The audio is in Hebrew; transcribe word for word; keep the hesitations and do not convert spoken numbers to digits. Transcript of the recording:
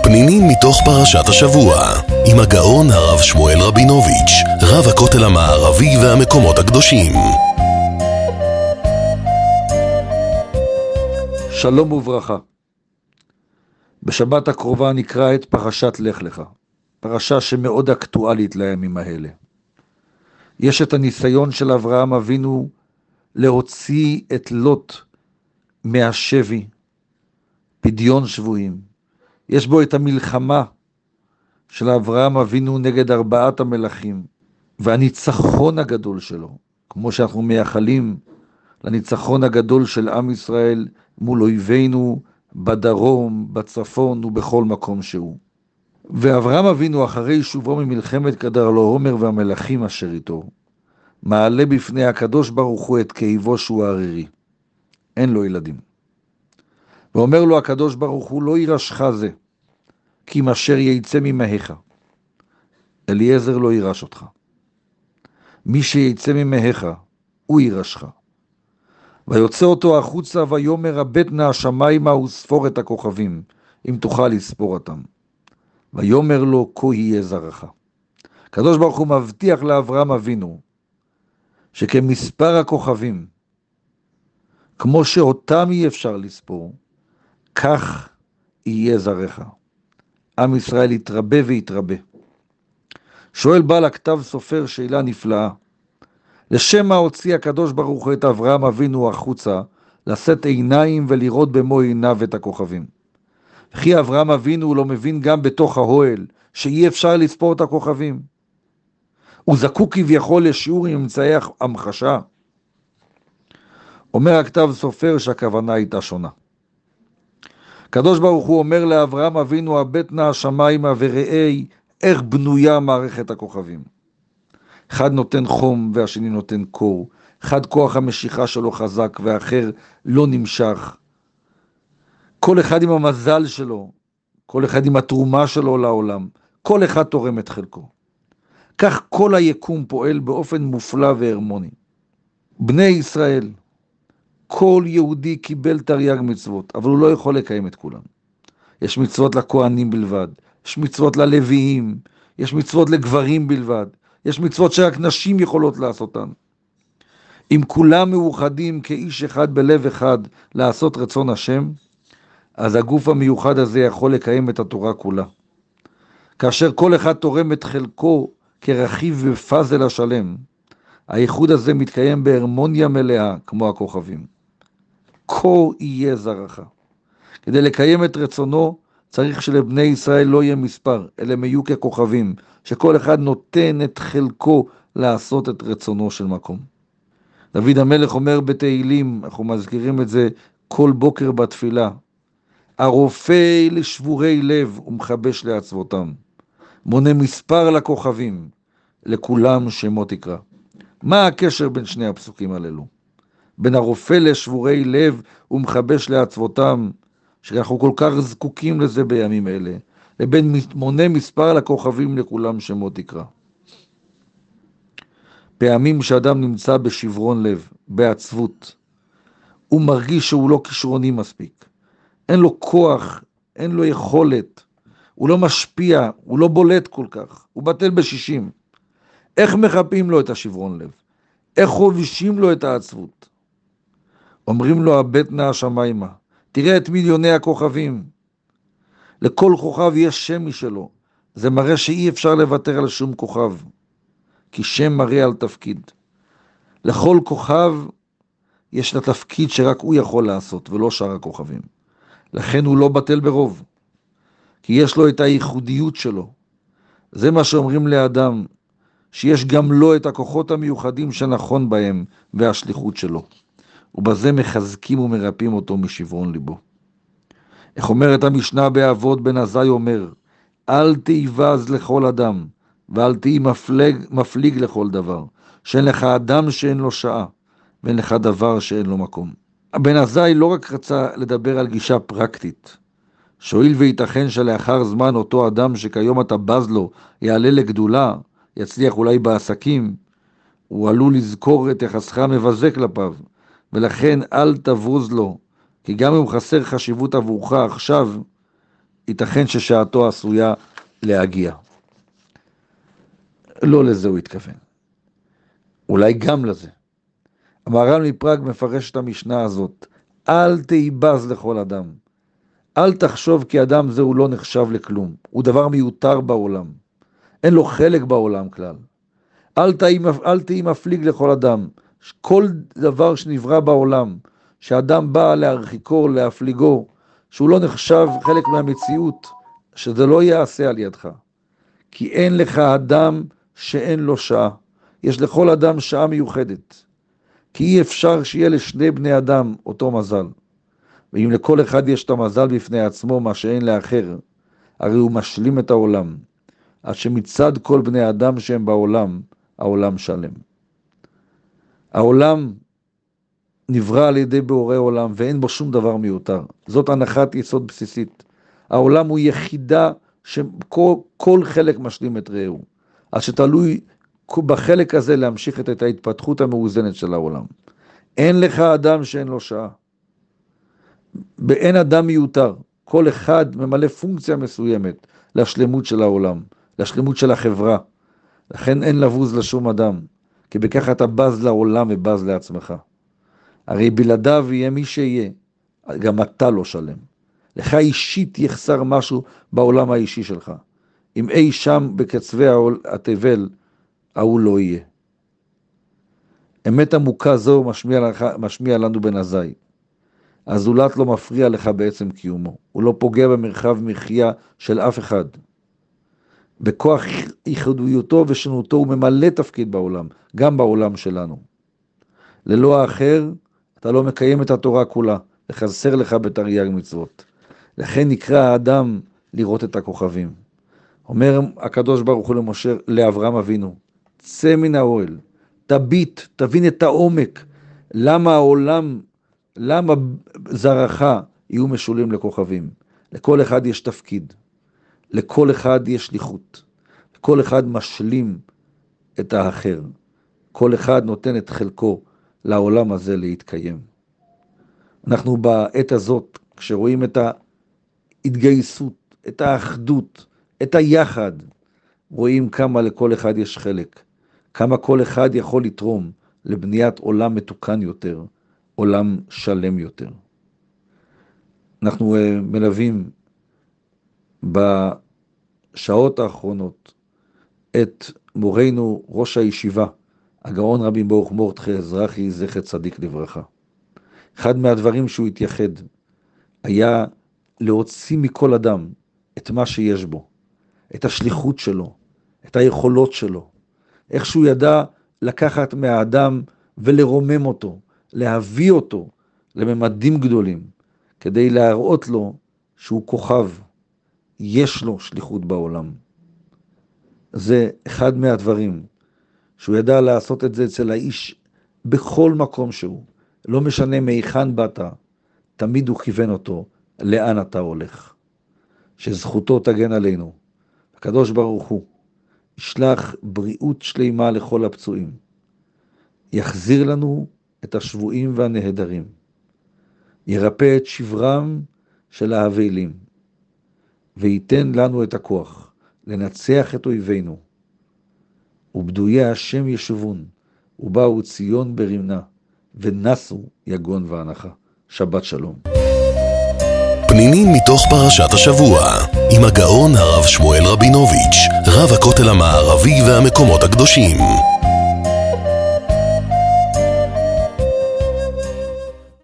פנינים מתוך פרשת השבוע, עם הגאון הרב שמואל רבינוביץ', רב הכותל המערבי והמקומות הקדושים. שלום וברכה. בשבת הקרובה נקרא את פרשת לך לך, פרשה שמאוד אקטואלית לימים האלה. יש את הניסיון של אברהם אבינו להוציא את לוט מהשבי, פדיון שבויים. יש בו את המלחמה של אברהם אבינו נגד ארבעת המלכים, והניצחון הגדול שלו, כמו שאנחנו מייחלים לניצחון הגדול של עם ישראל מול אויבינו בדרום, בצפון ובכל מקום שהוא. ואברהם אבינו אחרי שובו ממלחמת כדרלעומר והמלכים אשר איתו, מעלה בפני הקדוש ברוך הוא את כאבו שהוא ערירי. אין לו ילדים. ואומר לו הקדוש ברוך הוא, לא ירשך זה, כי אם אשר יצא ממאיך. אליעזר לא ירש אותך. מי שיצא ממאיך, הוא ירשך. ויוצא אותו החוצה ויאמר הבט נא השמיימה וספור את הכוכבים, אם תוכל לספור אותם. ויאמר לו כה יהיה זרעך. הקדוש ברוך הוא מבטיח לאברהם אבינו, שכמספר הכוכבים, כמו שאותם אי אפשר לספור, כך יהיה זרעך. עם ישראל יתרבה ויתרבה. שואל בעל הכתב סופר שאלה נפלאה. לשם מה הוציא הקדוש ברוך הוא את אברהם אבינו החוצה, לשאת עיניים ולראות במו עיניו את הכוכבים? וכי אברהם אבינו לא מבין גם בתוך האוהל, שאי אפשר לספור את הכוכבים? הוא זקוק כביכול לשיעור עם אמצעי המחשה? אומר הכתב סופר שהכוונה הייתה שונה. הקדוש ברוך הוא אומר לאברהם אבינו, הבט נא השמיימה וראי איך בנויה מערכת הכוכבים. אחד נותן חום והשני נותן קור. אחד כוח המשיכה שלו חזק והאחר לא נמשך. כל אחד עם המזל שלו, כל אחד עם התרומה שלו לעולם, כל אחד תורם את חלקו. כך כל היקום פועל באופן מופלא והרמוני. בני ישראל, כל יהודי קיבל תרי"ג מצוות, אבל הוא לא יכול לקיים את כולם. יש מצוות לכהנים בלבד, יש מצוות ללוויים, יש מצוות לגברים בלבד, יש מצוות שרק נשים יכולות לעשותן. אם כולם מאוחדים כאיש אחד בלב אחד לעשות רצון השם, אז הגוף המיוחד הזה יכול לקיים את התורה כולה. כאשר כל אחד תורם את חלקו כרכיב בפאזל השלם, הייחוד הזה מתקיים בהרמוניה מלאה כמו הכוכבים. כה יהיה זרעך. כדי לקיים את רצונו, צריך שלבני ישראל לא יהיה מספר, אלא הם יהיו ככוכבים, שכל אחד נותן את חלקו לעשות את רצונו של מקום. דוד המלך אומר בתהילים, אנחנו מזכירים את זה כל בוקר בתפילה, הרופא לשבורי לב ומחבש לעצבותם, מונה מספר לכוכבים, לכולם שמות יקרא. מה הקשר בין שני הפסוקים הללו? בין הרופא לשבורי לב ומחבש לעצבותם, שאנחנו כל כך זקוקים לזה בימים אלה, לבין מונה מספר לכוכבים לכולם שמות יקרא. פעמים שאדם נמצא בשברון לב, בעצבות, הוא מרגיש שהוא לא כישרוני מספיק. אין לו כוח, אין לו יכולת, הוא לא משפיע, הוא לא בולט כל כך, הוא בטל בשישים. איך מחפים לו את השברון לב? איך חובשים לו את העצבות? אומרים לו הבט נא השמיימה, תראה את מיליוני הכוכבים. לכל כוכב יש שם משלו. זה מראה שאי אפשר לוותר על שום כוכב, כי שם מראה על תפקיד. לכל כוכב יש לה תפקיד שרק הוא יכול לעשות, ולא שאר הכוכבים. לכן הוא לא בטל ברוב, כי יש לו את הייחודיות שלו. זה מה שאומרים לאדם, שיש גם לו את הכוחות המיוחדים שנכון בהם, והשליחות שלו. ובזה מחזקים ומרפאים אותו משברון ליבו. איך אומרת המשנה באבות, בן עזאי אומר, אל תיבז לכל אדם, ואל תהי מפלג, מפליג לכל דבר, שאין לך אדם שאין לו שעה, ואין לך דבר שאין לו מקום. בן עזאי לא רק רצה לדבר על גישה פרקטית, שואל וייתכן שלאחר זמן אותו אדם שכיום אתה בז לו, יעלה לגדולה, יצליח אולי בעסקים, הוא עלול לזכור את יחסך מבזה כלפיו, ולכן אל תבוז לו, כי גם אם חסר חשיבות עבורך עכשיו, ייתכן ששעתו עשויה להגיע. לא לזה הוא התכוון. אולי גם לזה. המהר"ל מפראג מפרש את המשנה הזאת, אל תיבז לכל אדם. אל תחשוב כי אדם זה הוא לא נחשב לכלום. הוא דבר מיותר בעולם. אין לו חלק בעולם כלל. אל תהי, אל תהי מפליג לכל אדם. כל דבר שנברא בעולם, שאדם בא להרחיקו, להפליגו, שהוא לא נחשב חלק מהמציאות, שזה לא יעשה על ידך. כי אין לך אדם שאין לו שעה. יש לכל אדם שעה מיוחדת. כי אי אפשר שיהיה לשני בני אדם אותו מזל. ואם לכל אחד יש את המזל בפני עצמו, מה שאין לאחר, הרי הוא משלים את העולם. עד שמצד כל בני אדם שהם בעולם, העולם שלם. העולם נברא על ידי בורא עולם, ואין בו שום דבר מיותר. זאת הנחת יסוד בסיסית. העולם הוא יחידה שכל כל חלק משלים את רעהו. אז שתלוי בחלק הזה להמשיך את ההתפתחות המאוזנת של העולם. אין לך אדם שאין לו שעה. באין אדם מיותר. כל אחד ממלא פונקציה מסוימת לשלמות של העולם, לשלמות של החברה. לכן אין לבוז לשום אדם, כי בכך אתה בז לעולם ובז לעצמך. הרי בלעדיו יהיה מי שיהיה, גם אתה לא שלם. לך אישית יחסר משהו בעולם האישי שלך. אם אי שם בקצווי התבל, ההוא לא יהיה. אמת עמוקה זו משמיע, לך, משמיע לנו בן עזאי. הזולת לא מפריע לך בעצם קיומו. הוא לא פוגע במרחב מחיה של אף אחד. בכוח ייחודיותו ושנותו הוא ממלא תפקיד בעולם, גם בעולם שלנו. ללא האחר, אתה לא מקיים את התורה כולה, לחסר לך בתרי"ג מצוות. לכן נקרא האדם לראות את הכוכבים. אומר הקדוש ברוך הוא למשה, לאברהם אבינו, צא מן האוהל, תביט, תבין את העומק, למה העולם, למה זרעך יהיו משולים לכוכבים. לכל אחד יש תפקיד, לכל אחד יש שליחות, כל אחד משלים את האחר, כל אחד נותן את חלקו לעולם הזה להתקיים. אנחנו בעת הזאת, כשרואים את ההתגייסות, את האחדות, את היחד, רואים כמה לכל אחד יש חלק, כמה כל אחד יכול לתרום לבניית עולם מתוקן יותר, עולם שלם יותר. אנחנו מלווים בשעות האחרונות את מורנו ראש הישיבה, הגאון רבי ברוך מרדכי אזרחי זכר צדיק לברכה. אחד מהדברים שהוא התייחד היה להוציא מכל אדם את מה שיש בו, את השליחות שלו, את היכולות שלו, איך שהוא ידע לקחת מהאדם ולרומם אותו, להביא אותו לממדים גדולים, כדי להראות לו שהוא כוכב, יש לו שליחות בעולם. זה אחד מהדברים, שהוא ידע לעשות את זה אצל האיש בכל מקום שהוא, לא משנה מהיכן באת, תמיד הוא כיוון אותו, לאן אתה הולך. שזכותו תגן עלינו. הקדוש ברוך הוא ישלח בריאות שלימה לכל הפצועים. יחזיר לנו את השבועים והנהדרים. ירפא את שברם של האבלים. וייתן לנו את הכוח לנצח את אויבינו. ובדויי השם ישובון, ובאו ציון ברמנה, ונסו יגון והנחה. שבת שלום. פנינים מתוך פרשת השבוע, עם הגאון הרב שמואל רבינוביץ', רב הכותל המערבי והמקומות הקדושים.